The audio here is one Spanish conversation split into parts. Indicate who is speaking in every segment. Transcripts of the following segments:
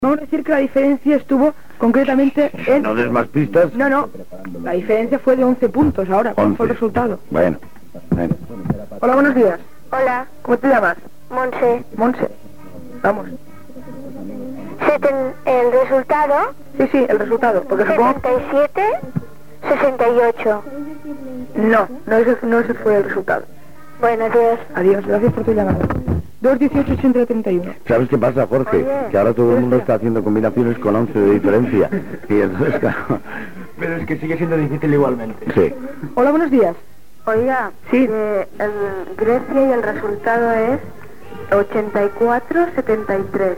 Speaker 1: Vamos a decir que la diferencia estuvo concretamente en...
Speaker 2: ¿No des más pistas?
Speaker 1: No, la diferencia fue de 11 puntos ahora. ¿Cuál fue el resultado?
Speaker 2: Bueno.
Speaker 1: Hola, buenos días.
Speaker 3: Hola,
Speaker 1: ¿Cómo te llamas?
Speaker 3: Monse.
Speaker 1: Monse. Vamos.
Speaker 3: El resultado,
Speaker 1: Sí, el resultado, porque supongo...
Speaker 3: 77, 68.
Speaker 1: No ese fue el resultado.
Speaker 3: Bueno, adiós.
Speaker 1: Adiós, gracias por tu llamada. 218 80 31.
Speaker 2: ¿Sabes qué pasa, Jorge?
Speaker 3: Oye,
Speaker 2: que ahora todo el mundo está haciendo combinaciones con 11 de diferencia. Y entonces, claro...
Speaker 4: Pero es que sigue siendo difícil igualmente.
Speaker 2: Sí.
Speaker 1: Hola, buenos días.
Speaker 3: Oiga,
Speaker 1: Sí.
Speaker 3: Grecia y el resultado es 84-73.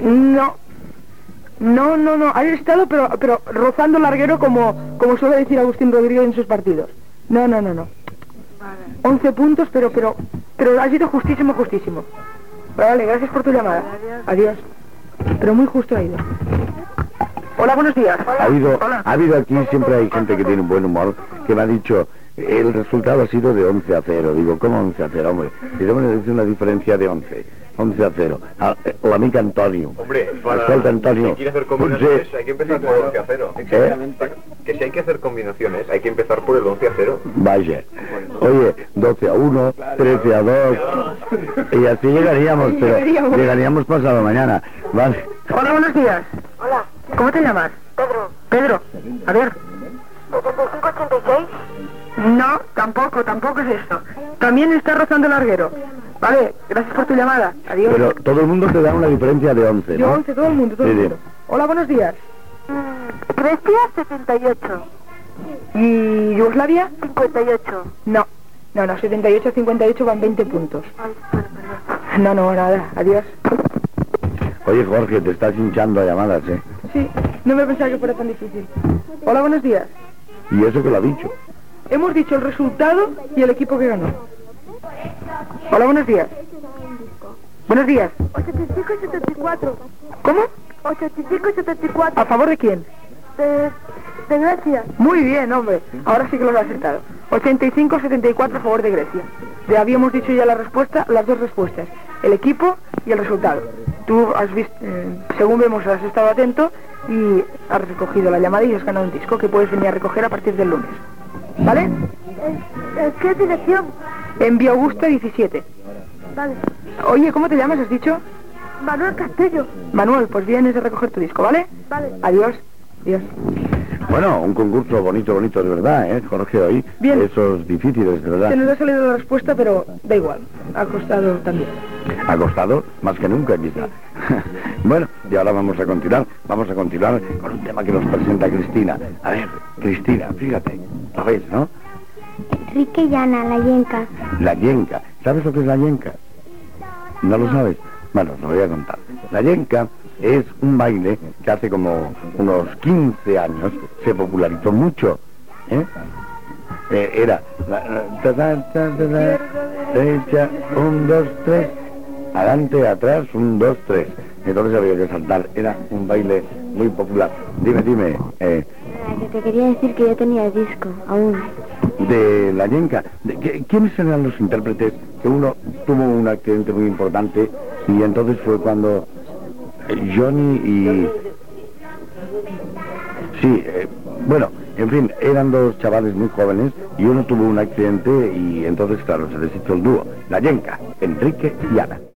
Speaker 1: No. Ha estado, pero rozando larguero como suele decir Agustín Rodríguez en sus partidos. No.
Speaker 3: Vale.
Speaker 1: 11 puntos, pero ha sido justísimo. Vale, gracias por tu llamada. Adiós. Pero muy justo ha ido. Hola, buenos días.
Speaker 2: Ha habido aquí, siempre hay gente que tiene un buen humor, que me ha dicho, el resultado ha sido de 11-0. Digo, ¿cómo 11-0, hombre? Y me dice una diferencia de 11-0. L'amic Antonio.
Speaker 5: Hombre,
Speaker 2: Escolta, Antonio.
Speaker 5: si quiere hacer combinaciones, hay que empezar por el 11-0.
Speaker 2: Exactamente.
Speaker 5: Que si hay que hacer combinaciones, hay que empezar por el 11-0.
Speaker 2: Vaya. Oye, 12-1, 13-2. Y así llegaríamos, pero llegaríamos pasado mañana. Vale.
Speaker 1: Hola, buenos días.
Speaker 3: Hola,
Speaker 1: ¿Cómo te llamas?
Speaker 3: Pedro.
Speaker 1: A ver.
Speaker 3: 85-86.
Speaker 1: No, tampoco es esto. También está rozando larguero. Vale, gracias por tu llamada. Adiós.
Speaker 2: Pero todo el mundo te da una diferencia de 11,
Speaker 1: De
Speaker 2: ¿no?
Speaker 1: 11, todo el mundo.
Speaker 2: Sí.
Speaker 1: Hola, buenos días.
Speaker 3: Grecia, 78.
Speaker 1: ¿Y Yugoslavia?
Speaker 3: 58.
Speaker 1: No, 78-58 van 20 puntos.
Speaker 3: Ay, perdón.
Speaker 1: No, nada, adiós.
Speaker 2: Oye, Jorge, te estás hinchando a llamadas, ¿eh?
Speaker 1: Sí, no me pensaba que fuera tan difícil. Hola, buenos días.
Speaker 2: Y eso que lo ha dicho.
Speaker 1: Hemos dicho el resultado y el equipo que ganó. Hola, buenos días. Buenos días.
Speaker 3: 85-74.
Speaker 1: ¿Cómo?
Speaker 3: 85-74.
Speaker 1: ¿A favor de quién?
Speaker 3: De Grecia.
Speaker 1: Muy bien, hombre. Ahora sí que lo has acertado. 85-74 a favor de Grecia. Ya habíamos dicho ya las dos respuestas. El equipo y el resultado. Tú has visto, según vemos, has estado atento y has recogido la llamada y has ganado un disco que puedes venir a recoger a partir del lunes. ¿Vale?
Speaker 3: ¿Qué dirección?
Speaker 1: En Vía Augusta 17.
Speaker 3: Vale.
Speaker 1: Oye, ¿cómo te llamas? ¿Has dicho?
Speaker 3: Manuel Castillo.
Speaker 1: Manuel, pues vienes a recoger tu disco, ¿vale?
Speaker 3: Vale.
Speaker 1: Adiós.
Speaker 2: Bueno, un concurso bonito, de verdad, ¿eh, Jorge? Hoy,
Speaker 1: Bien.
Speaker 2: esos difíciles, de verdad.
Speaker 1: Se nos ha salido la respuesta, pero da igual. Ha costado también.
Speaker 2: Ha costado más que nunca, quizá. Bueno, y ahora vamos a continuar con un tema que nos presenta Cristina. A ver, Cristina, fíjate, la ves, ¿no?
Speaker 3: Enrique y Ana, la yenca.
Speaker 2: La yenca. ¿Sabes lo que es la yenca? ¿No lo sabes? Bueno, os lo voy a contar. La yenca es un baile que hace como unos 15 años se popularizó mucho, ¿eh? Era derecha, 1, 2, 3, adelante, atrás, 1, 2, 3. Entonces había que saltar. Era un baile muy popular. Dime.
Speaker 3: Que te quería decir que yo tenía disco, aún.
Speaker 2: De la yenca. ¿Quiénes eran los intérpretes? Que uno tuvo un accidente muy importante y entonces fue cuando Johnny y... Sí, bueno, en fin, eran dos chavales muy jóvenes y uno tuvo un accidente y entonces, claro, se deshizo el dúo. La yenca, Enrique y Ana.